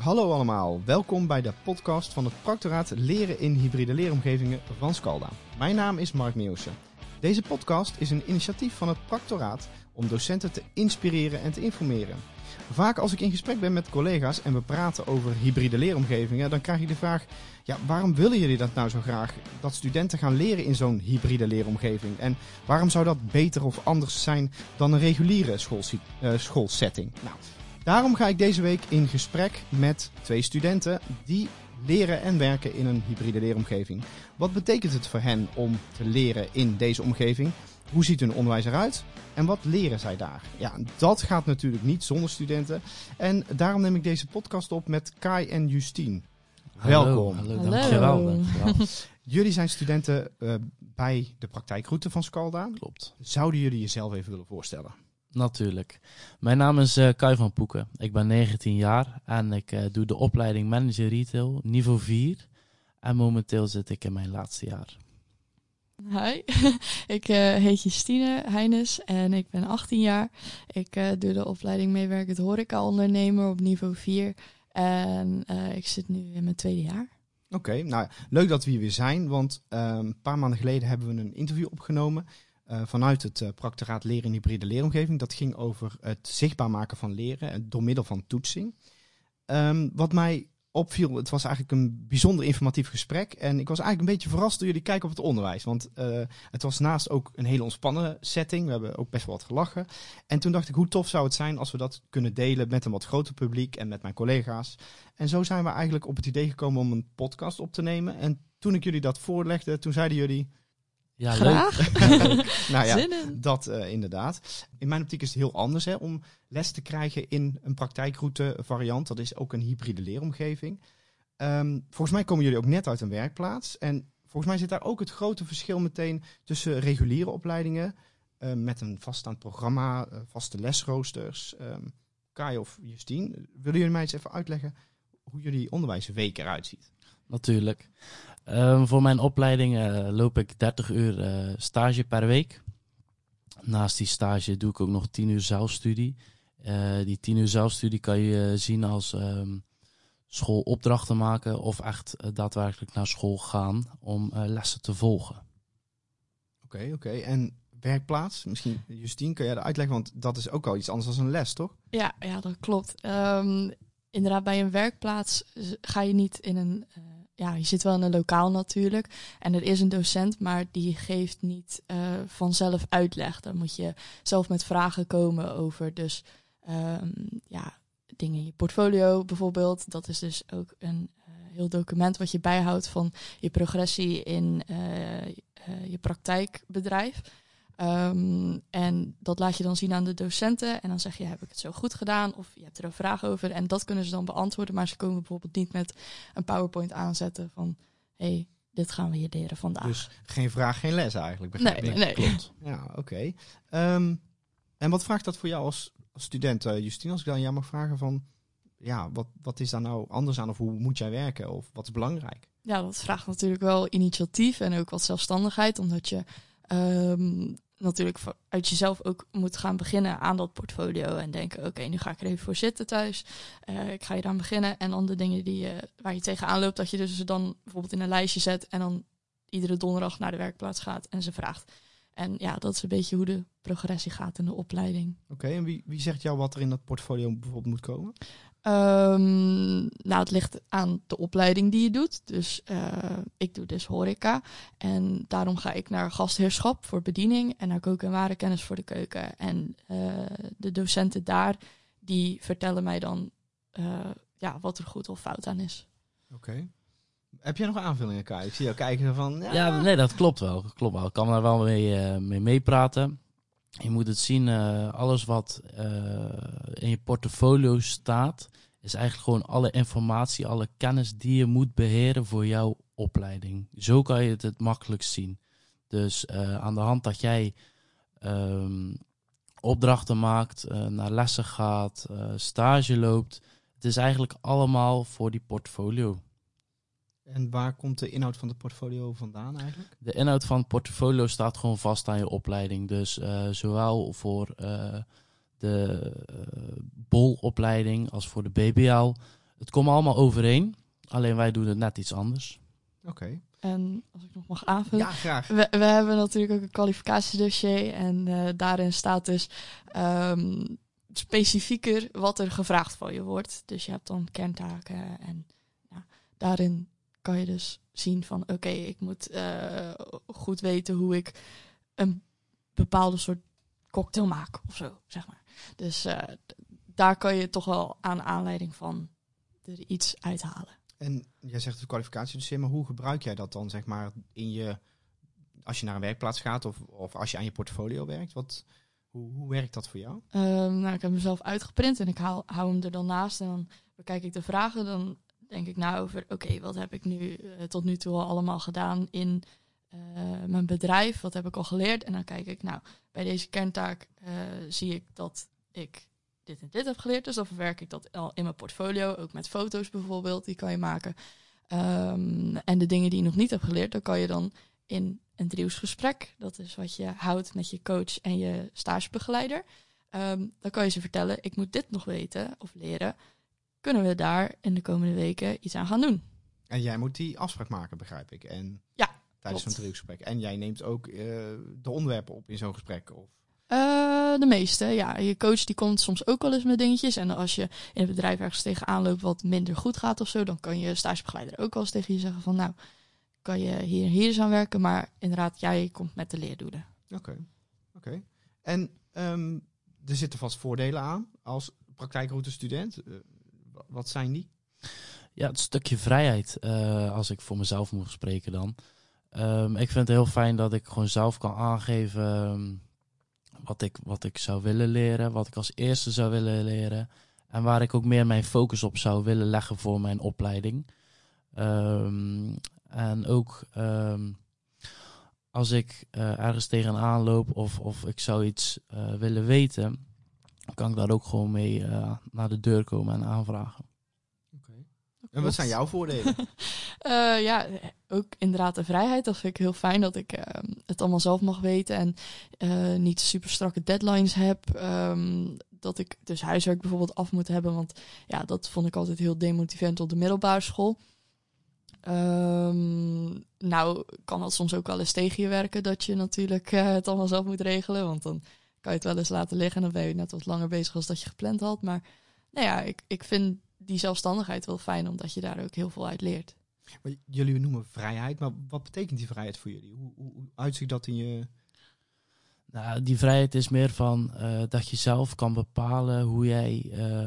Hallo allemaal, welkom bij de podcast van het Practoraat Leren in Hybride Leeromgevingen van Scalda. Mijn naam is Mark Meeuwsen. Deze podcast is een initiatief van het Practoraat om docenten te inspireren en te informeren. Vaak als ik in gesprek ben met collega's en we praten over hybride leeromgevingen, dan krijg ik de vraag, waarom willen jullie dat nou zo graag? Dat studenten gaan leren in zo'n hybride leeromgeving? En waarom zou dat beter of anders zijn dan een reguliere schoolsetting? Nou, daarom ga ik deze week in gesprek met 2 studenten die leren en werken in een hybride leeromgeving. Wat betekent het voor hen om te leren in deze omgeving? Hoe ziet hun onderwijs eruit? En wat leren zij daar? Ja, dat gaat natuurlijk niet zonder studenten. En daarom neem ik deze podcast op met Kai en Justine. Hallo, welkom. Hallo, dankjewel. Jullie zijn studenten bij de praktijkroute van Scalda. Klopt. Zouden jullie jezelf even willen voorstellen? Natuurlijk. Mijn naam is Kai van Poeken. Ik ben 19 jaar en ik doe de opleiding Manager Retail, niveau 4. En momenteel zit ik in mijn laatste jaar. Hi, ik heet Justine Heines en ik ben 18 jaar. Ik doe de opleiding meewerkend horeca-ondernemer op niveau 4. En ik zit nu in mijn 2e jaar. Oké, nou leuk dat we hier weer zijn, want een paar maanden geleden hebben we een interview opgenomen vanuit het Practoraat Leren in Hybride Leeromgeving. Dat ging over het zichtbaar maken van leren door middel van toetsing. Wat mij opviel, het was eigenlijk een bijzonder informatief gesprek. En ik was eigenlijk een beetje verrast door jullie kijk op het onderwijs. Want het was naast ook een hele ontspannen setting. We hebben ook best wel wat gelachen. En toen dacht ik, hoe tof zou het zijn als we dat kunnen delen met een wat groter publiek en met mijn collega's. En zo zijn we eigenlijk op het idee gekomen om een podcast op te nemen. En toen ik jullie dat voorlegde, toen zeiden jullie, Ja, graag. Leuk. nou ja, Zin in. dat inderdaad. In mijn optiek is het heel anders om les te krijgen in een praktijkroute variant. Dat is ook een hybride leeromgeving. Volgens mij komen jullie ook net uit een werkplaats. En volgens mij zit daar ook het grote verschil meteen tussen reguliere opleidingen met een vaststaand programma, vaste lesroosters. Kai of Justine, willen jullie mij eens even uitleggen hoe jullie onderwijsweek eruit ziet? Natuurlijk. Voor mijn opleiding loop ik 30 uur stage per week. Naast die stage doe ik ook nog 10 uur zelfstudie. Die 10 uur zelfstudie kan je zien als schoolopdrachten maken of echt daadwerkelijk naar school gaan om lessen te volgen. Oké. En werkplaats? Misschien Justine, kan jij dat uitleggen? Want dat is ook al iets anders dan een les, toch? Ja, dat klopt. Inderdaad, bij een werkplaats ga je niet in een... je zit wel in een lokaal natuurlijk. En er is een docent, maar die geeft niet vanzelf uitleg. Dan moet je zelf met vragen komen over dus dingen in je portfolio bijvoorbeeld. Dat is dus ook een heel document wat je bijhoudt van je progressie in je praktijkbedrijf. En dat laat je dan zien aan de docenten. En dan zeg je, heb ik het zo goed gedaan? Of je hebt er een vraag over. En dat kunnen ze dan beantwoorden. Maar ze komen bijvoorbeeld niet met een PowerPoint aanzetten van, hey, dit gaan we hier leren vandaag. Dus geen vraag, geen les eigenlijk, begrijp ik? Nee. Klopt. Ja, oké. En wat vraagt dat voor jou als student, Justine? Als ik dan aan jou mag vragen van, wat is daar nou anders aan? Of hoe moet jij werken? Of wat is belangrijk? Ja, dat vraagt natuurlijk wel initiatief en ook wat zelfstandigheid. Omdat je natuurlijk uit jezelf ook moet gaan beginnen aan dat portfolio. En denken, oké, nu ga ik er even voor zitten thuis. Ik ga hier aan beginnen. En dan de dingen waar je tegenaan loopt, dat je dus ze dan bijvoorbeeld in een lijstje zet. En dan iedere donderdag naar de werkplaats gaat en ze vraagt. En ja, dat is een beetje hoe de progressie gaat in de opleiding. Oké, en wie zegt jou wat er in dat portfolio bijvoorbeeld moet komen? Het ligt aan de opleiding die je doet. Dus ik doe dus horeca. En daarom ga ik naar gastheerschap voor bediening. En naar koken en warenkennis voor de keuken. En de docenten daar, die vertellen mij dan wat er goed of fout aan is. Oké. Heb jij nog aanvullingen, Kai? Ik zie jou kijken van... Ja, nee, dat klopt wel. Ik kan daar wel mee meepraten. Je moet het zien, alles wat in je portfolio staat, is eigenlijk gewoon alle informatie, alle kennis die je moet beheren voor jouw opleiding. Zo kan je het makkelijkst zien. Dus aan de hand dat jij opdrachten maakt, naar lessen gaat, stage loopt, het is eigenlijk allemaal voor die portfolio. En waar komt de inhoud van het portfolio vandaan eigenlijk? De inhoud van het portfolio staat gewoon vast aan je opleiding. Dus zowel voor de BOL-opleiding als voor de BBL Het komt allemaal overeen, alleen wij doen het net iets anders. Oké. En als ik nog mag aanvullen. Ja, graag. We hebben natuurlijk ook een kwalificatiedossier. En daarin staat dus specifieker wat er gevraagd van je wordt. Dus je hebt dan kerntaken. En daarin kan je dus zien van oké, ik moet goed weten hoe ik een bepaalde soort cocktail maak of zo, zeg maar. Dus daar kan je toch wel aan aanleiding van er iets uithalen. En jij zegt het kwalificatiedossier, maar hoe gebruik jij dat dan, zeg maar, als je naar een werkplaats gaat of als je aan je portfolio werkt? Hoe werkt dat voor jou? Ik heb mezelf uitgeprint en ik hou hem er dan naast en dan bekijk ik de vragen. Dan denk ik over, oké, wat heb ik nu tot nu toe al allemaal gedaan in mijn bedrijf? Wat heb ik al geleerd? En dan kijk ik, bij deze kerntaak zie ik dat ik dit en dit heb geleerd. Dus dan verwerk ik dat al in mijn portfolio, ook met foto's bijvoorbeeld, die kan je maken. En de dingen die je nog niet hebt geleerd, dan kan je dan in een driehoeksgesprek, dat is wat je houdt met je coach en je stagebegeleider. Dan kan je ze vertellen, ik moet dit nog weten of leren. Kunnen we daar in de komende weken iets aan gaan doen? En jij moet die afspraak maken, begrijp ik. En ja, tijdens zo'n driehoeksgesprek. En jij neemt ook de onderwerpen op in zo'n gesprek? Of? De meeste, ja. Je coach die komt soms ook wel eens met dingetjes. En als je in het bedrijf ergens tegenaan loopt wat minder goed gaat of zo, dan kan je stagebegeleider ook wel eens tegen je zeggen van kan je hier eens aan werken. Maar inderdaad, jij komt met de leerdoelen. Oké. En er zitten vast voordelen aan als praktijkroute-student. Wat zijn die? Ja, het stukje vrijheid, als ik voor mezelf moet spreken dan. Ik vind het heel fijn dat ik gewoon zelf kan aangeven wat ik zou willen leren, wat ik als eerste zou willen leren en waar ik ook meer mijn focus op zou willen leggen voor mijn opleiding. En ook als ik ergens tegenaan loop of ik zou iets willen weten, kan ik daar ook gewoon mee naar de deur komen en aanvragen. En wat zijn jouw voordelen? Ook inderdaad de vrijheid. Dat vind ik heel fijn dat ik het allemaal zelf mag weten en niet super strakke deadlines heb. Dat ik dus huiswerk bijvoorbeeld af moet hebben, want dat vond ik altijd heel demotiverend op de middelbare school. Kan dat soms ook wel eens tegen je werken dat je natuurlijk het allemaal zelf moet regelen, want dan kan je het wel eens laten liggen en dan ben je net wat langer bezig als dat je gepland had. Maar ik vind die zelfstandigheid wel fijn, omdat je daar ook heel veel uit leert. Maar jullie noemen vrijheid, maar wat betekent die vrijheid voor jullie? Hoe uitziet dat in je... Nou, die vrijheid is meer van dat je zelf kan bepalen hoe jij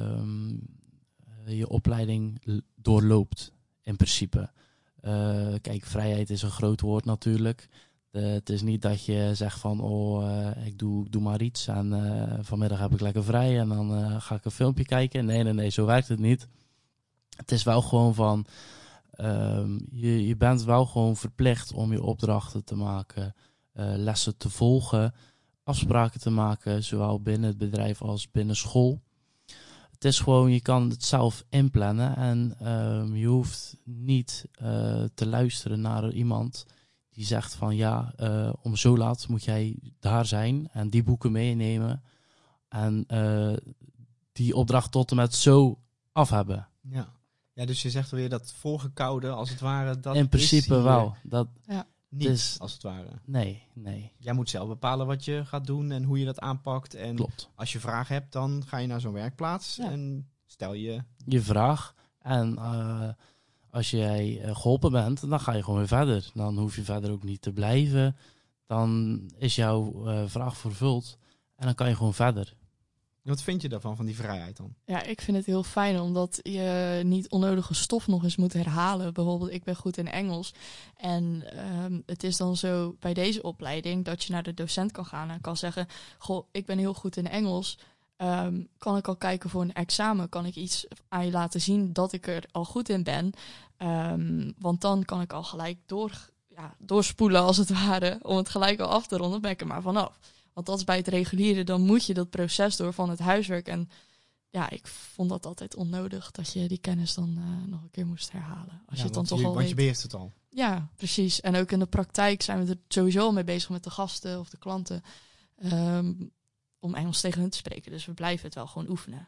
je opleiding doorloopt, in principe. Kijk, vrijheid is een groot woord natuurlijk. Het is niet dat je zegt van, ik doe maar iets en vanmiddag heb ik lekker vrij en dan ga ik een filmpje kijken. Nee, zo werkt het niet. Het is wel gewoon van, je bent wel gewoon verplicht om je opdrachten te maken, lessen te volgen, afspraken te maken, zowel binnen het bedrijf als binnen school. Het is gewoon, je kan het zelf inplannen en je hoeft niet te luisteren naar iemand die zegt van om zo laat moet jij daar zijn en die boeken meenemen en die opdracht tot en met zo af hebben. Ja, dus je zegt alweer dat voorgekoude als het ware. Dat in principe is wel. Niet dus, als het ware. Nee. Jij moet zelf bepalen wat je gaat doen en hoe je dat aanpakt. En klopt. Als je vragen hebt, dan ga je naar zo'n werkplaats en stel je vraag. En als jij geholpen bent, dan ga je gewoon weer verder. Dan hoef je verder ook niet te blijven. Dan is jouw vraag vervuld en dan kan je gewoon verder. Wat vind je daarvan, van die vrijheid dan? Ja, ik vind het heel fijn, omdat je niet onnodige stof nog eens moet herhalen. Bijvoorbeeld, ik ben goed in Engels. En het is dan zo bij deze opleiding dat je naar de docent kan gaan en kan zeggen, goh, ik ben heel goed in Engels. Kan ik al kijken voor een examen? Kan ik iets aan je laten zien dat ik er al goed in ben? Want dan kan ik al gelijk doorspoelen als het ware, om het gelijk al af te ronden, ben ik er maar vanaf. Want dat is bij het reguliere, dan moet je dat proces door van het huiswerk. En ik vond dat altijd onnodig, dat je die kennis dan nog een keer moest herhalen. Als je het dan toch al weet. Want je beheerst het al. Ja, precies. En ook in de praktijk zijn we er sowieso al mee bezig met de gasten of de klanten. Om Engels tegen hen te spreken. Dus we blijven het wel gewoon oefenen.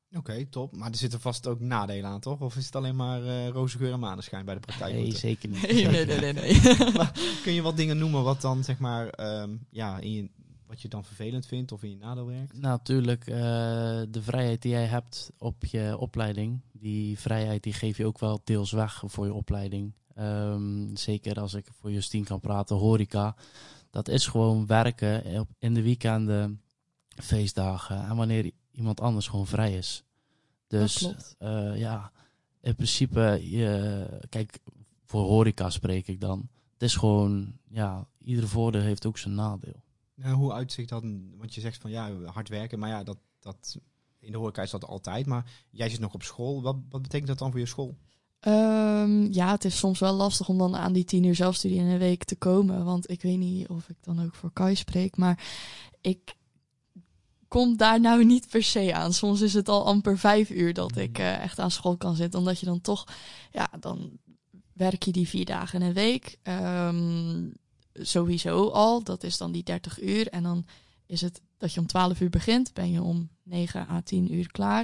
Oké, top. Maar er zitten vast ook nadelen aan, toch? Of is het alleen maar roze geur en maneschijn bij de praktijk? Nee, zeker niet. Nee. Maar kun je wat dingen noemen wat dan, zeg maar, wat je dan vervelend vindt of in je nadeel werkt? Natuurlijk, de vrijheid die jij hebt op je opleiding, die vrijheid die geef je ook wel deels weg voor je opleiding. Zeker als ik voor Justine kan praten, horeca. Dat is gewoon werken in de weekenden, feestdagen en wanneer iemand anders gewoon vrij is. Dus in principe, kijk, voor horeca spreek ik dan. Het is gewoon, iedere voordeel heeft ook zijn nadeel. Nou, hoe uitzicht dat? Want je zegt van hard werken, maar dat in de horeca is dat altijd. Maar jij zit nog op school. Wat betekent dat dan voor je school? Het is soms wel lastig om dan aan die 10 uur zelfstudie in een week te komen. Want ik weet niet of ik dan ook voor Kai spreek, maar ik kom daar nou niet per se aan. Soms is het al amper 5 uur dat ik echt aan school kan zitten. Omdat je dan toch, dan werk je die 4 dagen in een week. Sowieso al, dat is dan die 30 uur. En dan is het dat je om 12 uur begint, ben je om 9 à 10 uur klaar.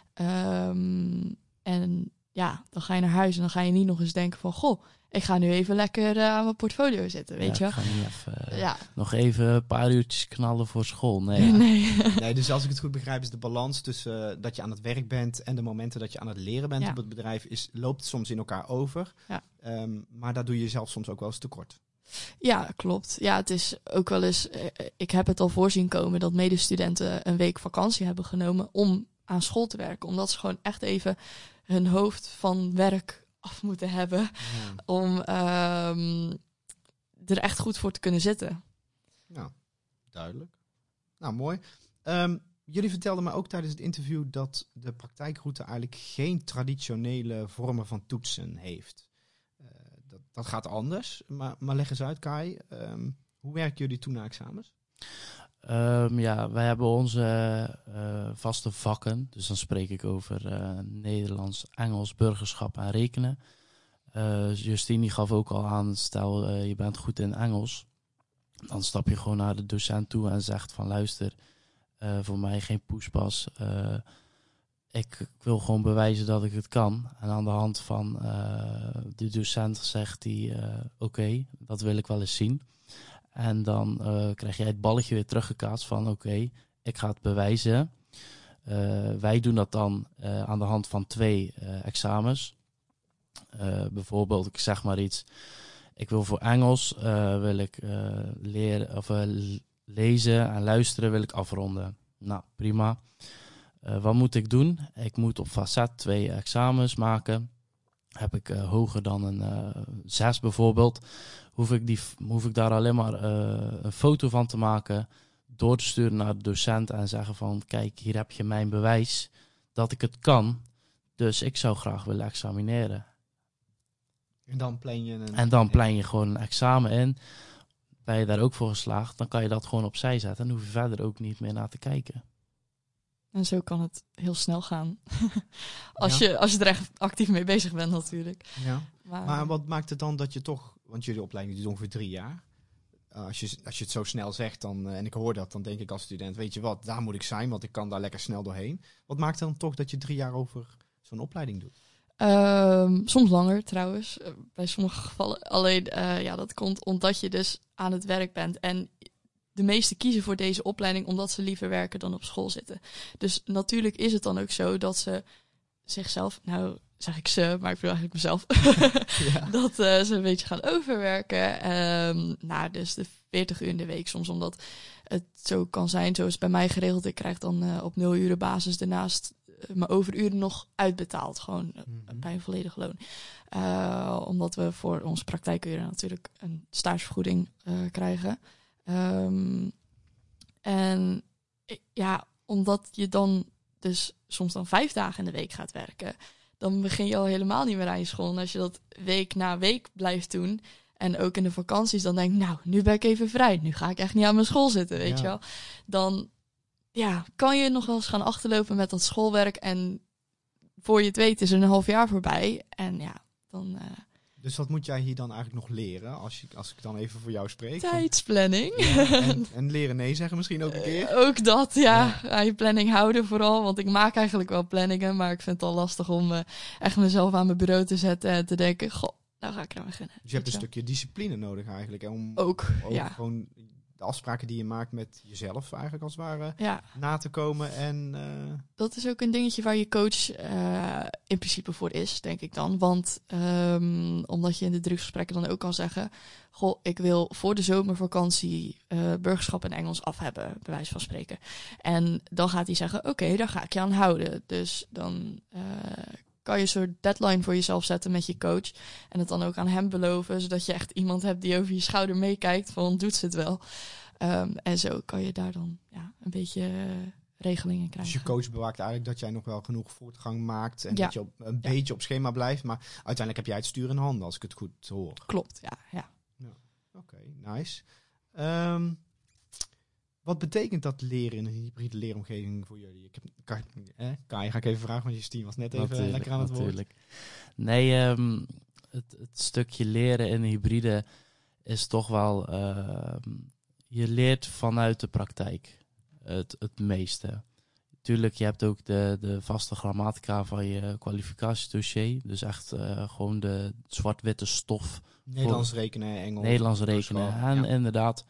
Dan ga je naar huis en dan ga je niet nog eens denken van, goh, ik ga nu even lekker aan mijn portfolio zitten, weet je. Ik ga niet even nog even een paar uurtjes knallen voor school. Nee, dus als ik het goed begrijp is de balans tussen dat je aan het werk bent en de momenten dat je aan het leren bent op het bedrijf loopt soms in elkaar over. Ja. Maar daar doe je zelf soms ook wel eens tekort. Ja, klopt. Ja, het is ook wel eens, ik heb het al voorzien komen dat medestudenten een week vakantie hebben genomen om aan school te werken. Omdat ze gewoon echt even hun hoofd van werk af moeten hebben om er echt goed voor te kunnen zitten. Nou, duidelijk. Nou, mooi. Jullie vertelden me ook tijdens het interview dat de praktijkroute eigenlijk geen traditionele vormen van toetsen heeft. Dat gaat anders, maar leg eens uit, Kai. Hoe werken jullie toe naar examens? Wij hebben onze vaste vakken. Dus dan spreek ik over Nederlands, Engels, burgerschap en rekenen. Justine die gaf ook al aan, stel je bent goed in Engels. Dan stap je gewoon naar de docent toe en zegt van luister, voor mij geen poespas. Ik wil gewoon bewijzen dat ik het kan. En aan de hand van de docent zegt hij, oké, dat wil ik wel eens zien. En dan krijg jij het balletje weer teruggekaatst van oké, ik ga het bewijzen. Wij doen dat dan aan de hand van 2 examens. Bijvoorbeeld, ik zeg maar iets. Ik wil voor Engels wil ik leren of lezen en luisteren wil ik afronden. Nou, prima. Wat moet ik doen? Ik moet op facet 2 examens maken. Heb ik hoger dan een 6 bijvoorbeeld, hoef ik daar alleen maar een foto van te maken, door te sturen naar de docent en zeggen van kijk, hier heb je mijn bewijs dat ik het kan, dus ik zou graag willen examineren. En dan plan je je gewoon een examen in. Ben je daar ook voor geslaagd, dan kan je dat gewoon opzij zetten en hoef je verder ook niet meer naar te kijken. En zo kan het heel snel gaan. als je er echt actief mee bezig bent natuurlijk. Ja. Maar wat maakt het dan dat je toch, want jullie opleiding duurt ongeveer 3 jaar. Als je het zo snel zegt dan, en ik hoor dat, dan denk ik als student, weet je wat, daar moet ik zijn, want ik kan daar lekker snel doorheen. Wat maakt dan toch dat je 3 jaar over zo'n opleiding doet? Soms langer trouwens, bij sommige gevallen. Alleen, dat komt omdat je dus aan het werk bent. En de meesten kiezen voor deze opleiding omdat ze liever werken dan op school zitten. Dus natuurlijk is het dan ook zo dat ze zichzelf, nou zeg ik ze, maar ik bedoel eigenlijk mezelf, dat ze een beetje gaan overwerken. Dus de 40 uur in de week soms, omdat het zo kan zijn, zo is het bij mij geregeld. Ik krijg dan op 0 uren basis daarnaast mijn overuren nog uitbetaald, gewoon bij een volledig loon. Omdat we voor onze praktijkuren natuurlijk een stagevergoeding krijgen. Omdat je dan dus soms dan 5 dagen in de week gaat werken, dan begin je al helemaal niet meer aan je school. En als je dat week na week blijft doen, en ook in de vakanties, dan denk ik, nou, nu ben ik even vrij. Nu ga ik echt niet aan mijn school zitten, weet je wel. Dan kan je nog wel eens gaan achterlopen met dat schoolwerk. En voor je het weet is er een half jaar voorbij. En dan Dus wat moet jij hier dan eigenlijk nog leren, als ik dan even voor jou spreek? Tijdsplanning. Ja, en leren nee zeggen misschien ook een keer? Ook dat, ja. Aan je planning houden vooral. Want ik maak eigenlijk wel planningen, maar ik vind het al lastig om echt mezelf aan mijn bureau te zetten en te denken, goh, nou ga ik eraan beginnen. Dus je hebt een stukje discipline nodig eigenlijk. Hè, om Ook ja. gewoon de afspraken die je maakt met jezelf eigenlijk als het ware Ja. na te komen. En Dat is ook een dingetje waar je coach in principe voor is, denk ik dan. Want omdat je in de drugsgesprekken dan ook kan zeggen, goh, ik wil voor de zomervakantie burgerschap en Engels af hebben, bij wijze van spreken. En dan gaat hij zeggen, oké, daar ga ik je aan houden. Dus dan kan je een soort deadline voor jezelf zetten met je coach. En het dan ook aan hem beloven, zodat je echt iemand hebt die over je schouder meekijkt van, doet ze het wel? En zo kan je daar dan een beetje regelingen krijgen. Dus je coach bewaakt eigenlijk dat jij nog wel genoeg voortgang maakt en dat je een beetje op schema blijft. Maar uiteindelijk heb jij het stuur in handen, als ik het goed hoor. Klopt, ja. Oké, nice. Wat betekent dat leren in een hybride leeromgeving voor jullie? Kai, ga ik even vragen, want Justine was net even lekker aan het woord. Nee, het stukje leren in een hybride is toch wel... je leert vanuit de praktijk het meeste. Tuurlijk, je hebt ook de vaste grammatica van je kwalificatiedossier. Dus echt gewoon de zwart-witte stof. Nederlands rekenen, Engels. Nederlands rekenen. En inderdaad,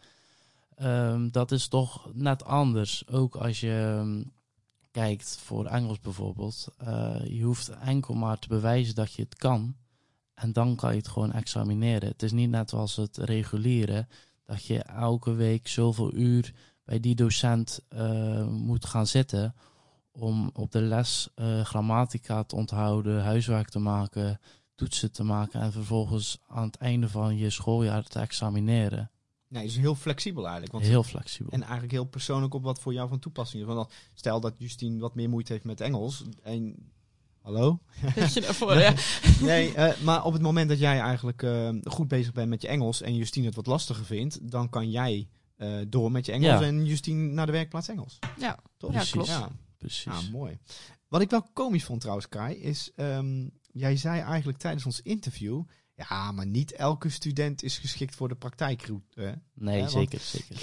dat is toch net anders. Ook als je kijkt voor Engels bijvoorbeeld. Je hoeft enkel maar te bewijzen dat je het kan. En dan kan je het gewoon examineren. Het is niet net zoals het reguliere, dat je elke week zoveel uur bij die docent moet gaan zitten om op de les grammatica te onthouden, huiswerk te maken, toetsen te maken en vervolgens aan het einde van je schooljaar te examineren. Nee, dus heel flexibel eigenlijk. Want heel flexibel. En eigenlijk heel persoonlijk op wat voor jou van toepassing is. Want stel dat Justine wat meer moeite heeft met Engels en... Hallo? Weet je daarvoor, ja. Nee, maar op het moment dat jij eigenlijk goed bezig bent met je Engels en Justine het wat lastiger vindt, dan kan jij door met je Engels en Justine naar de werkplaats Engels. Ja, toch? Ja, klopt. Ja, precies. Ja, mooi. Wat ik wel komisch vond trouwens, Kai, is jij zei eigenlijk tijdens ons interview, ja, maar niet elke student is geschikt voor de praktijkroute. Nee, zeker.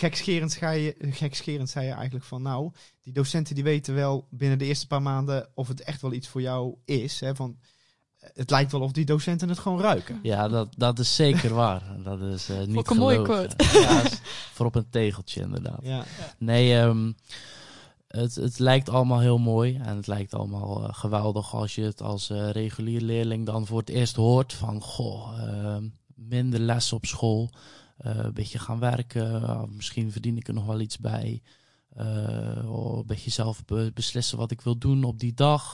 Gekscherend zei je eigenlijk van, nou, die docenten die weten wel binnen de eerste paar maanden of het echt wel iets voor jou is. Hè, van, het lijkt wel of die docenten het gewoon ruiken. Ja, dat is zeker waar. Dat is niet ook een mooie quote. Ja, voor op een tegeltje inderdaad. Ja. Nee, het lijkt allemaal heel mooi en het lijkt allemaal geweldig als je het als regulier leerling dan voor het eerst hoort van, minder les op school, een beetje gaan werken, misschien verdien ik er nog wel iets bij, een beetje zelf beslissen wat ik wil doen op die dag.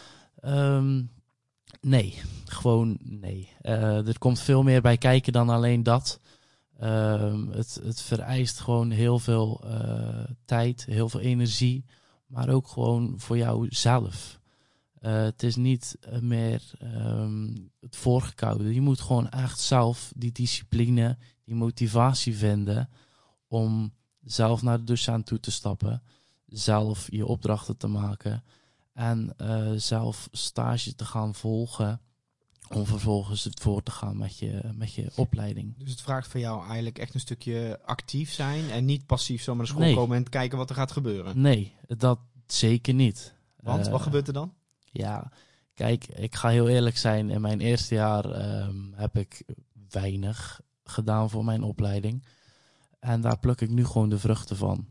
Nee, gewoon nee. Er komt veel meer bij kijken dan alleen dat. Het vereist gewoon heel veel tijd, heel veel energie, maar ook gewoon voor jou zelf. Het is niet meer het voorgekoude. Je moet gewoon echt zelf die discipline, die motivatie vinden om zelf naar de docent toe te stappen, zelf je opdrachten te maken en zelf stage te gaan volgen om vervolgens voor te gaan met je opleiding. Dus het vraagt van jou eigenlijk echt een stukje actief zijn en niet passief zomaar naar school komen en kijken wat er gaat gebeuren. Nee, dat zeker niet. Want, wat gebeurt er dan? Ja, kijk, ik ga heel eerlijk zijn. In mijn eerste jaar heb ik weinig gedaan voor mijn opleiding. En daar pluk ik nu gewoon de vruchten van.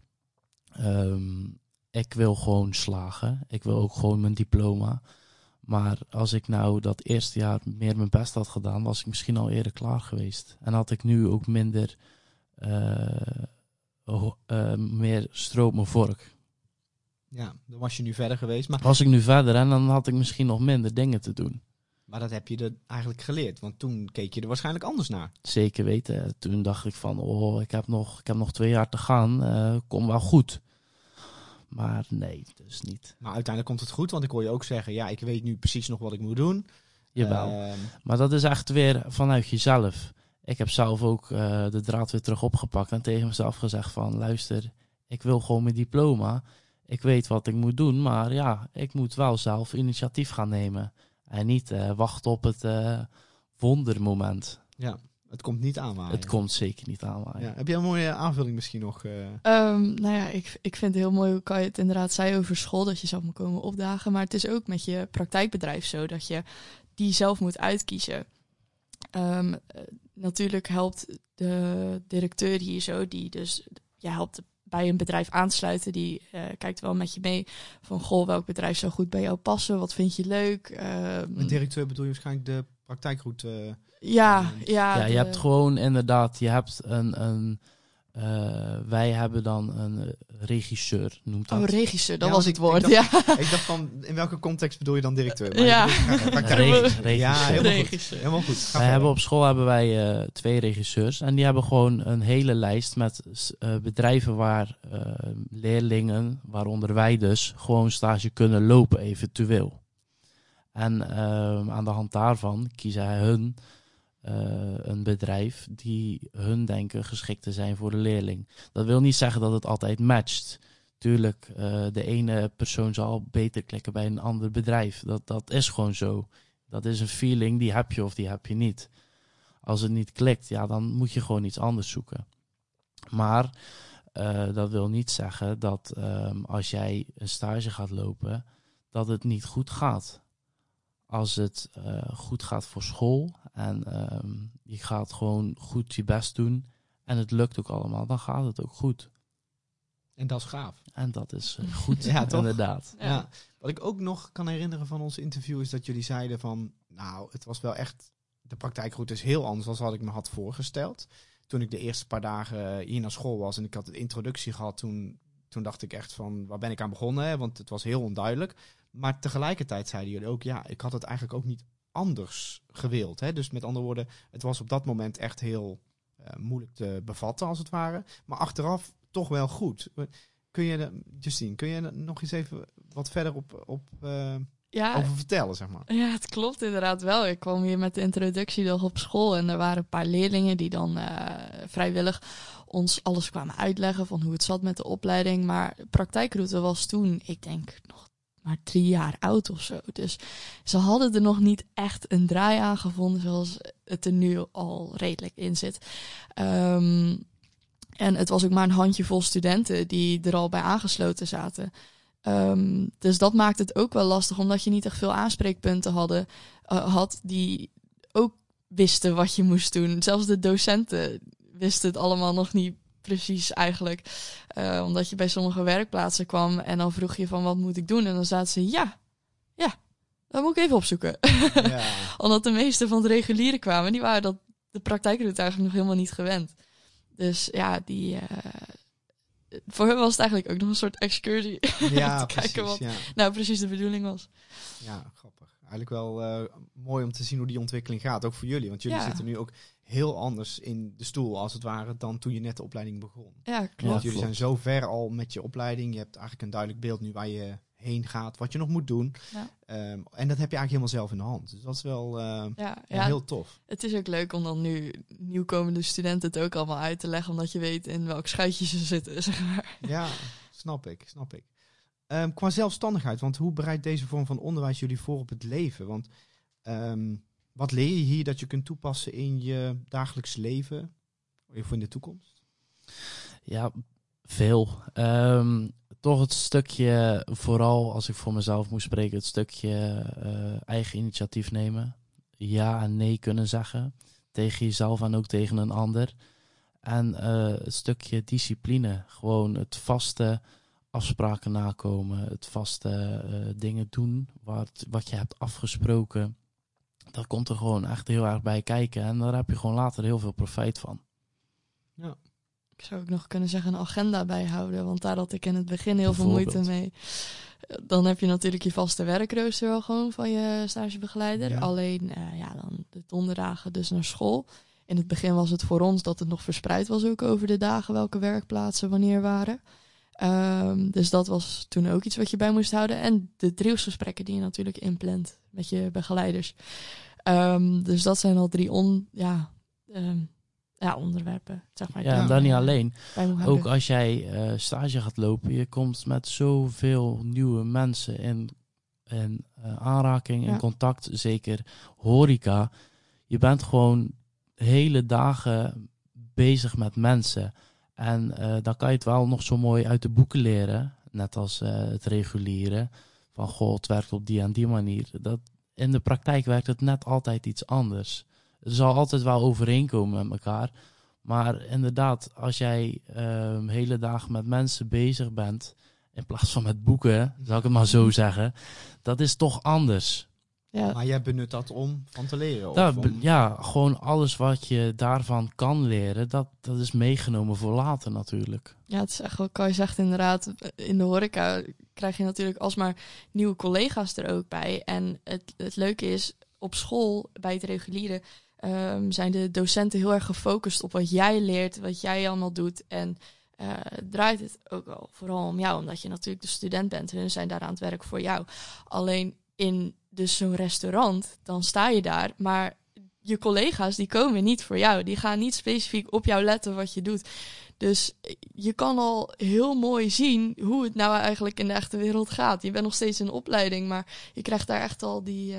Ik wil gewoon slagen. Ik wil ook gewoon mijn diploma. Maar als ik nou dat eerste jaar meer mijn best had gedaan, was ik misschien al eerder klaar geweest. En had ik nu ook minder meer stroop mijn vork. Ja, dan was je nu verder geweest. Maar was ik nu verder en dan had ik misschien nog minder dingen te doen. Maar dat heb je er eigenlijk geleerd, want toen keek je er waarschijnlijk anders naar. Zeker weten. Toen dacht ik van, ik heb nog 2 jaar te gaan, kom wel goed. Maar nee, dus niet. Maar uiteindelijk komt het goed, want ik hoor je ook zeggen, ja, ik weet nu precies nog wat ik moet doen. Jawel. Maar dat is echt weer vanuit jezelf. Ik heb zelf ook de draad weer terug opgepakt en tegen mezelf gezegd van, luister, ik wil gewoon mijn diploma. Ik weet wat ik moet doen, maar ja, ik moet wel zelf initiatief gaan nemen. En niet wachten op het wondermoment. Ja, het komt niet aanwaaien. Het komt zeker niet aanwaaien. Ja. Heb je een mooie aanvulling misschien nog? Nou ja, ik vind het heel mooi hoe kan je het inderdaad zei over school, dat je zelf moet komen opdagen. Maar het is ook met je praktijkbedrijf zo, dat je die zelf moet uitkiezen. Natuurlijk helpt de directeur hier zo, die dus helpt bij een bedrijf aansluiten. Die kijkt wel met je mee van, goh, welk bedrijf zou goed bij jou passen? Wat vind je leuk? Met directeur bedoel je waarschijnlijk de praktijkroute. Je hebt gewoon inderdaad, je hebt wij hebben dan een regisseur, noemt dat. Oh, regisseur, dat Ja, was want het woord. Ik dacht van, in welke context bedoel je dan directeur? Maar Ja. Regisseur. Ja, helemaal goed. Regisseur. Helemaal goed. Ga Wij verder. hebben op school 2 regisseurs en die hebben gewoon een hele lijst met bedrijven waar leerlingen, waaronder wij dus, gewoon stage kunnen lopen eventueel. En aan de hand daarvan kiezen hun een bedrijf die hun denken geschikt te zijn voor de leerling. Dat wil niet zeggen dat het altijd matcht. Tuurlijk, de ene persoon zal beter klikken bij een ander bedrijf. Dat is gewoon zo. Dat is een feeling, die heb je of die heb je niet. Als het niet klikt, dan moet je gewoon iets anders zoeken. Maar dat wil niet zeggen dat als jij een stage gaat lopen, dat het niet goed gaat. Als het goed gaat voor school en je gaat gewoon goed je best doen en het lukt ook allemaal, dan gaat het ook goed. En dat is gaaf. En dat is goed, Ja, toch? inderdaad. Ja. Wat ik ook nog kan herinneren van ons interview is dat jullie zeiden van, nou, het was wel echt, de praktijkroute is heel anders dan wat ik me had voorgesteld. Toen ik de eerste paar dagen hier naar school was en ik had de introductie gehad, toen dacht ik echt van, waar ben ik aan begonnen? Hè? Want het was heel onduidelijk. Maar tegelijkertijd zeiden jullie ook, ik had het eigenlijk ook niet anders gewild. Hè? Dus met andere woorden, het was op dat moment echt heel moeilijk te bevatten als het ware. Maar achteraf toch wel goed. Justine, kun je nog eens even wat verder over vertellen, zeg maar? Ja, het klopt inderdaad wel. Ik kwam hier met de introductiedag op school en er waren een paar leerlingen die dan vrijwillig ons alles kwamen uitleggen van hoe het zat met de opleiding. Maar de praktijkroute was toen, ik denk, nog maar 3 jaar oud of zo. Dus ze hadden er nog niet echt een draai aan gevonden zoals het er nu al redelijk in zit. En het was ook maar een handjevol studenten die er al bij aangesloten zaten. Dus dat maakt het ook wel lastig, omdat je niet echt veel aanspreekpunten had die ook wisten wat je moest doen. Zelfs de docenten wisten het allemaal nog niet precies eigenlijk. Omdat je bij sommige werkplaatsen kwam en dan vroeg je van wat moet ik doen? En dan zaten ze ja, dat moet ik even opzoeken. Ja. Omdat de meeste van de regulieren kwamen, die waren dat de praktijkroute eigenlijk nog helemaal niet gewend. Dus ja, voor hun was het eigenlijk ook nog een soort excursie. Ja, te precies. kijken wat Ja. nou precies de bedoeling was. Ja, grappig. Eigenlijk wel mooi om te zien hoe die ontwikkeling gaat, ook voor jullie. Want jullie Ja. zitten nu ook heel anders in de stoel, als het ware, dan toen je net de opleiding begon. Ja, Want klopt. jullie zijn zo ver al met je opleiding. Je hebt eigenlijk een duidelijk beeld nu waar je heen gaat, wat je nog moet doen. Ja. En dat heb je eigenlijk helemaal zelf in de hand. Dus dat is wel Ja, heel tof. het is ook leuk om dan nu nieuwkomende studenten het ook allemaal uit te leggen, omdat je weet in welk schuitje ze zitten, zeg maar. Ja, snap ik. Qua zelfstandigheid, want hoe bereidt deze vorm van onderwijs jullie voor op het leven? Want wat leer je hier dat je kunt toepassen in je dagelijks leven of in de toekomst? Ja, veel. Toch het stukje, vooral als ik voor mezelf moet spreken, het stukje eigen initiatief nemen. Ja en nee kunnen zeggen. Tegen jezelf en ook tegen een ander. En het stukje discipline. Gewoon het vaste afspraken nakomen. Het vaste dingen doen wat je hebt afgesproken. Dat komt er gewoon echt heel erg bij kijken. En daar heb je gewoon later heel veel profijt van. Ja. Ik zou ook nog kunnen zeggen een agenda bijhouden, want daar had ik in het begin heel veel moeite mee. Dan heb je natuurlijk je vaste werkrooster wel gewoon van je stagebegeleider. Ja. Alleen dan de donderdagen dus naar school. In het begin was het voor ons dat het nog verspreid was ook over de dagen welke werkplaatsen wanneer waren. Dus dat was toen ook iets wat je bij moest houden. En de drielsgesprekken die je natuurlijk inplant met je begeleiders. Dus dat zijn al 3 onderwerpen, zeg maar. Ja, en dan niet alleen. Bij moet houden. Ook als jij stage gaat lopen, je komt met zoveel nieuwe mensen in aanraking, in Ja. contact. Zeker horeca. Je bent gewoon hele dagen bezig met mensen. En dan kan je het wel nog zo mooi uit de boeken leren. Net als het reguliere. Van goh, het werkt op die en die manier. In de praktijk werkt het net altijd iets anders. Er zal altijd wel overeenkomen met elkaar. Maar inderdaad, als jij hele dagen met mensen bezig bent, in plaats van met boeken, zal ik het maar zo zeggen, dat is toch anders. Ja. Maar jij benut dat om van te leren? Ja, gewoon alles wat je daarvan kan leren, dat is meegenomen voor later natuurlijk. Ja, het is echt wat Kai zegt inderdaad. In de horeca krijg je natuurlijk alsmaar nieuwe collega's er ook bij. En het leuke is, op school, bij het reguliere, zijn de docenten heel erg gefocust op wat jij leert, wat jij allemaal doet. En draait het ook wel vooral om jou, omdat je natuurlijk de student bent. Hun zijn daar aan het werk voor jou. Alleen in dus zo'n restaurant, dan sta je daar, maar je collega's die komen niet voor jou. Die gaan niet specifiek op jou letten wat je doet. Dus je kan al heel mooi zien hoe het nou eigenlijk in de echte wereld gaat. Je bent nog steeds in opleiding, maar je krijgt daar echt al die...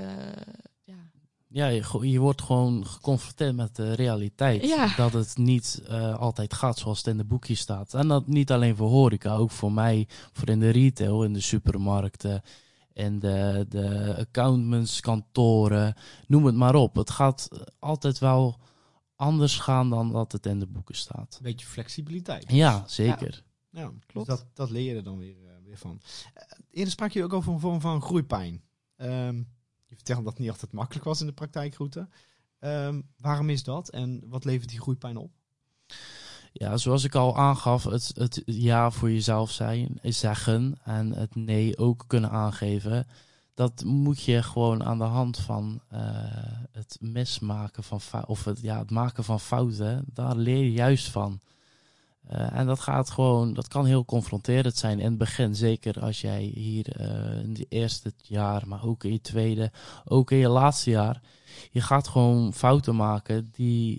Ja, je wordt gewoon geconfronteerd met de realiteit. Ja. Dat het niet altijd gaat zoals het in de boekjes staat. En dat niet alleen voor horeca, ook voor mij, voor in de retail, in de supermarkten, in de accountants, kantoren, noem het maar op. Het gaat altijd wel anders gaan dan dat het in de boeken staat. Een beetje flexibiliteit. Ja, zeker. Ja, klopt. Dus dat leer je er dan weer van. Eerder sprak je ook over een vorm van groeipijn. Je vertelde dat het niet altijd makkelijk was in de praktijkroute. Waarom is dat en wat levert die groeipijn op? Ja, zoals ik al aangaf, het ja voor jezelf zeggen en het nee ook kunnen aangeven. Dat moet je gewoon aan de hand van het mismaken van het maken van fouten, daar leer je juist van. En dat kan heel confronterend zijn in het begin. Zeker als jij hier in het eerste jaar, maar ook in je tweede, ook in je laatste jaar. Je gaat gewoon fouten maken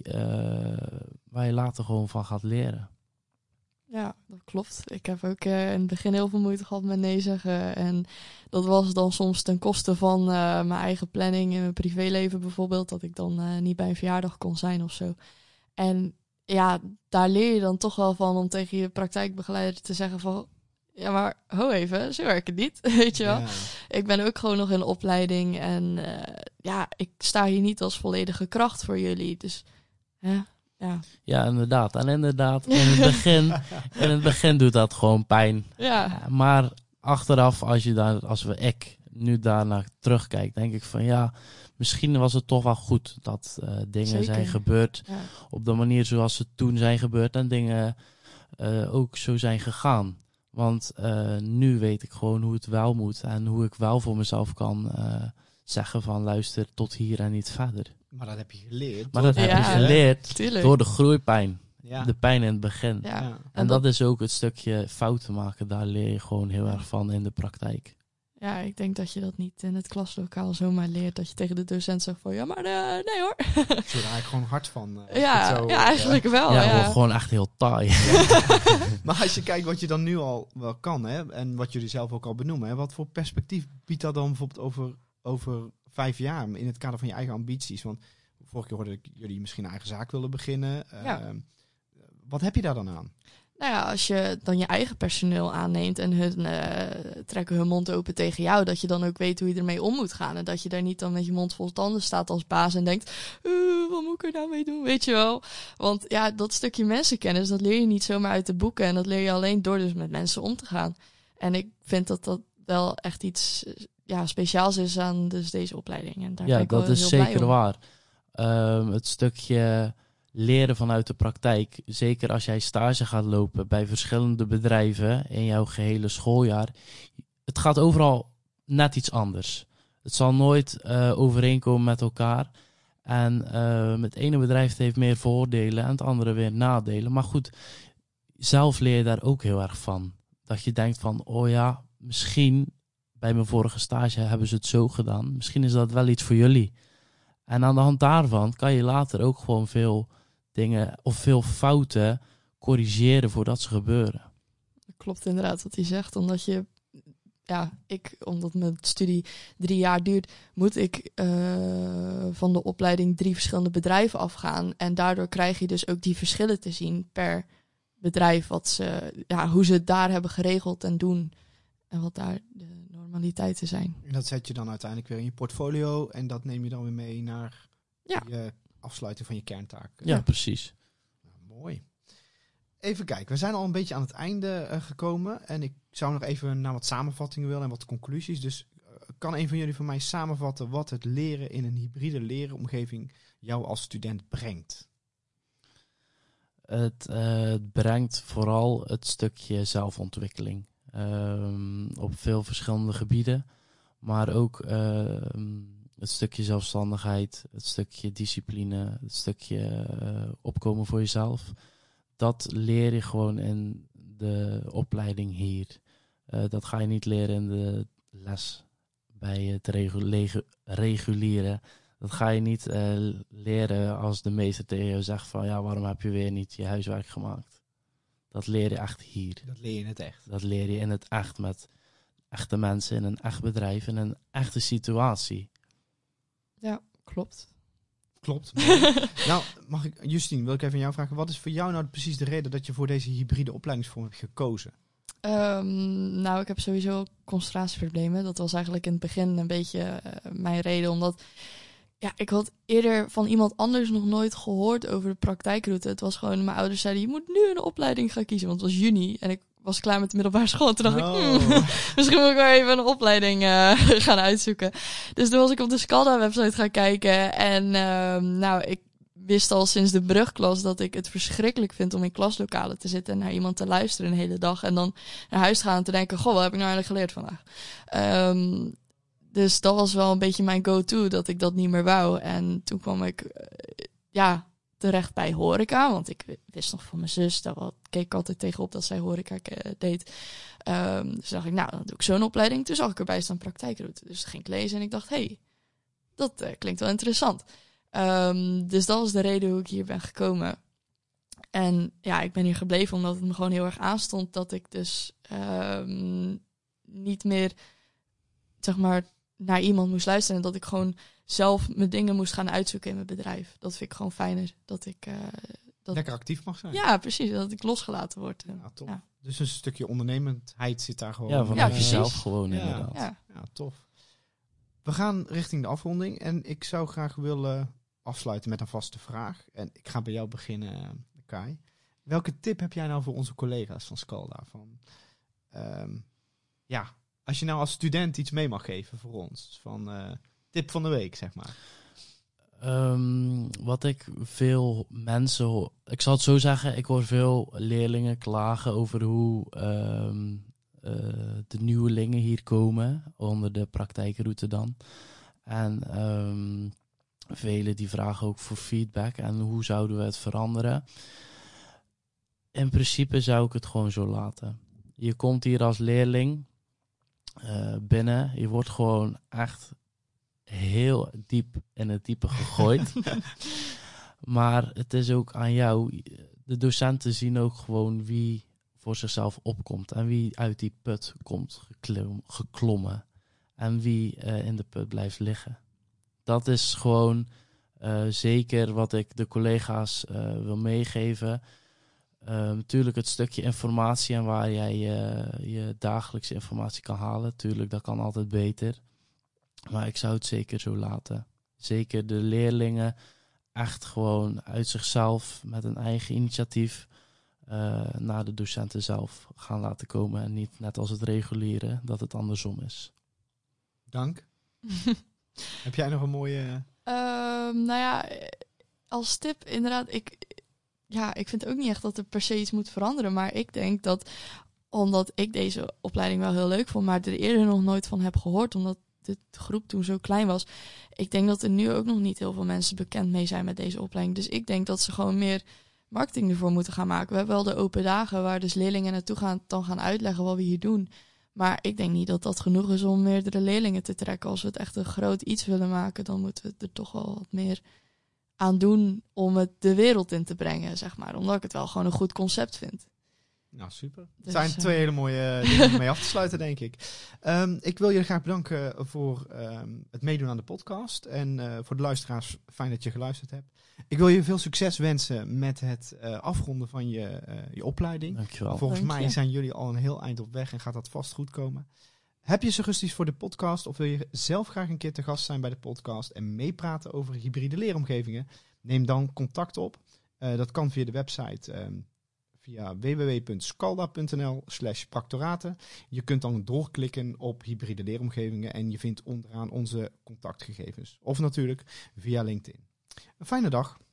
waar je later gewoon van gaat leren. Ja, dat klopt. Ik heb ook in het begin heel veel moeite gehad met nee zeggen. En dat was dan soms ten koste van mijn eigen planning in mijn privéleven bijvoorbeeld. Dat ik dan niet bij een verjaardag kon zijn of zo. En ja, daar leer je dan toch wel van om tegen je praktijkbegeleider te zeggen van... Ja, maar ho even, zo werkt het niet, weet je wel. Ja. Ik ben ook gewoon nog in opleiding en ik sta hier niet als volledige kracht voor jullie. Dus ja. Ja, inderdaad. En inderdaad, in het begin doet dat gewoon pijn. Ja. Maar achteraf, als ik nu daarnaar terugkijk, denk ik van ja, misschien was het toch wel goed dat dingen Zeker. zijn gebeurd op de manier zoals ze toen zijn gebeurd en dingen ook zo zijn gegaan. Want nu weet ik gewoon hoe het wel moet en hoe ik wel voor mezelf kan zeggen van luister tot hier en niet verder. Maar dat heb je geleerd. Maar dat heb je geleerd tuurlijk. door de groeipijn. Ja. De pijn in het begin. Ja. Ja. En dat is ook het stukje fouten maken. Daar leer je gewoon heel erg van in de praktijk. Ja, ik denk dat je dat niet in het klaslokaal zomaar leert. Dat je tegen de docent zegt van ja, maar nee hoor. Ik word er eigenlijk gewoon hard van. Ja, eigenlijk wel. Ja, Ja, wordt gewoon echt heel taai. Maar als je kijkt wat je dan nu al wel kan, hè, en wat jullie zelf ook al benoemen, hè, wat voor perspectief biedt dat dan bijvoorbeeld over 5 jaar in het kader van je eigen ambities? Want vorige keer hoorde ik jullie misschien een eigen zaak willen beginnen. Wat heb je daar dan aan? Nou ja, als je dan je eigen personeel aanneemt en hun trekken hun mond open tegen jou, dat je dan ook weet hoe je ermee om moet gaan. En dat je daar niet dan met je mond vol tanden staat als baas en denkt, wat moet ik er nou mee doen, weet je wel. Want ja, dat stukje mensenkennis, dat leer je niet zomaar uit de boeken. En dat leer je alleen door dus met mensen om te gaan. En ik vind dat dat wel echt iets speciaals is aan dus deze opleiding. En daar ben ik dat wel is heel blij zeker om. waar. Het stukje leren vanuit de praktijk, zeker als jij stage gaat lopen bij verschillende bedrijven in jouw gehele schooljaar. Het gaat overal net iets anders. Het zal nooit overeenkomen met elkaar. En het ene bedrijf heeft meer voordelen en het andere weer nadelen. Maar goed, zelf leer je daar ook heel erg van. Dat je denkt van, oh ja, misschien bij mijn vorige stage hebben ze het zo gedaan. Misschien is dat wel iets voor jullie. En aan de hand daarvan kan je later ook gewoon veel dingen of veel fouten corrigeren voordat ze gebeuren. Dat klopt inderdaad wat hij zegt, omdat je... omdat mijn studie 3 jaar duurt, moet ik van de opleiding 3 verschillende bedrijven afgaan. En daardoor krijg je dus ook die verschillen te zien per bedrijf. Hoe ze het daar hebben geregeld en doen. En wat daar de normaliteiten zijn. En dat zet je dan uiteindelijk weer in je portfolio. En dat neem je dan weer mee naar je afsluiting van je kerntaak. Ja, precies. Mooi. Even kijken, we zijn al een beetje aan het einde gekomen. En ik zou nog even naar wat samenvattingen willen en wat conclusies. Dus kan een van jullie voor mij samenvatten wat het leren in een hybride lerenomgeving jou als student brengt? Het brengt vooral het stukje zelfontwikkeling. Op veel verschillende gebieden. Maar ook het stukje zelfstandigheid, het stukje discipline, het stukje opkomen voor jezelf. Dat leer je gewoon in de opleiding hier. Dat ga je niet leren in de les bij het reguliere. Dat ga je niet leren als de meester tegen je zegt van ja, waarom heb je weer niet je huiswerk gemaakt? Dat leer je echt hier. Dat leer je in het echt. Dat leer je in het echt met echte mensen, in een echt bedrijf, in een echte situatie. Ja, klopt. Klopt. Nou, Justine, wil ik even aan jou vragen. Wat is voor jou nou precies de reden dat je voor deze hybride opleidingsvorm hebt gekozen? Ik heb sowieso concentratieproblemen. Dat was eigenlijk in het begin een beetje mijn reden. Omdat ik had eerder van iemand anders nog nooit gehoord over de praktijkroute. Het was gewoon, mijn ouders zeiden, je moet nu een opleiding gaan kiezen. Want het was juni en ik was klaar met de middelbare school. En toen dacht ik, misschien moet ik maar even een opleiding gaan uitzoeken. Dus toen was ik op de Scalda-website gaan kijken. En ik wist al sinds de brugklas dat ik het verschrikkelijk vind om in klaslokalen te zitten en naar iemand te luisteren een hele dag. En dan naar huis te gaan en te denken, goh, wat heb ik nou eigenlijk geleerd vandaag? Dus dat was wel een beetje mijn go-to, dat ik dat niet meer wou. En toen kwam ik terecht bij horeca, want ik wist nog van mijn zus, daar keek ik altijd tegenop dat zij horeca deed. Dus dacht ik, dan doe ik zo'n opleiding. Toen zag ik erbij staan praktijkroute. Dus ging ik lezen en ik dacht, dat klinkt wel interessant. Dus dat was de reden hoe ik hier ben gekomen. En ik ben hier gebleven omdat het me gewoon heel erg aanstond dat ik dus niet meer, zeg maar, naar iemand moest luisteren. En dat ik gewoon zelf mijn dingen moest gaan uitzoeken in mijn bedrijf. Dat vind ik gewoon fijner. Dat ik lekker actief mag zijn. Ja, precies. Dat ik losgelaten word. Ja, tof. Ja. Dus een stukje ondernemendheid zit daar gewoon. Ja, vanuit precies. jezelf gewoon inderdaad. Ja, tof. We gaan richting de afronding. En ik zou graag willen afsluiten met een vaste vraag. En ik ga bij jou beginnen, Kai. Welke tip heb jij nou voor onze collega's van Scalda? Als je nou als student iets mee mag geven voor ons. Van tip van de week, zeg maar. Wat ik veel mensen hoor, ik zal het zo zeggen, ik hoor veel leerlingen klagen over hoe de nieuwelingen hier komen, onder de praktijkroute dan. En velen die vragen ook voor feedback en hoe zouden we het veranderen. In principe zou ik het gewoon zo laten. Je komt hier als leerling binnen, je wordt gewoon echt heel diep in het diepe gegooid. Maar het is ook aan jou. De docenten zien ook gewoon wie voor zichzelf opkomt. En wie uit die put komt geklommen. En wie in de put blijft liggen. Dat is gewoon zeker wat ik de collega's wil meegeven. Natuurlijk het stukje informatie en waar jij je dagelijkse informatie kan halen. Tuurlijk, dat kan altijd beter. Maar ik zou het zeker zo laten. Zeker de leerlingen echt gewoon uit zichzelf met een eigen initiatief naar de docenten zelf gaan laten komen. En niet net als het reguliere, dat het andersom is. Dank. Heb jij nog een mooie... als tip inderdaad, ik vind ook niet echt dat er per se iets moet veranderen. Maar ik denk dat, omdat ik deze opleiding wel heel leuk vond, maar er eerder nog nooit van heb gehoord, omdat de groep toen zo klein was. Ik denk dat er nu ook nog niet heel veel mensen bekend mee zijn met deze opleiding. Dus ik denk dat ze gewoon meer marketing ervoor moeten gaan maken. We hebben wel de open dagen waar dus leerlingen naartoe gaan uitleggen wat we hier doen. Maar ik denk niet dat dat genoeg is om meerdere leerlingen te trekken. Als we het echt een groot iets willen maken, dan moeten we er toch wel wat meer aan doen om het de wereld in te brengen, zeg maar. Omdat ik het wel gewoon een goed concept vind. Nou, super. Het Dus, zijn 2 hele mooie dingen om mee af te sluiten, denk ik. Ik wil je graag bedanken voor het meedoen aan de podcast. En voor de luisteraars, fijn dat je geluisterd hebt. Ik wil je veel succes wensen met het afronden van je opleiding. Dankjewel. Volgens Dank mij je. zijn jullie al een heel eind op weg en gaat dat vast goed komen. Heb je suggesties voor de podcast of wil je zelf graag een keer te gast zijn bij de podcast en meepraten over hybride leeromgevingen? Neem dan contact op. Dat kan via de website via www.scalda.nl/practoraten. Je kunt dan doorklikken op hybride leeromgevingen en je vindt onderaan onze contactgegevens. Of natuurlijk via LinkedIn. Een fijne dag.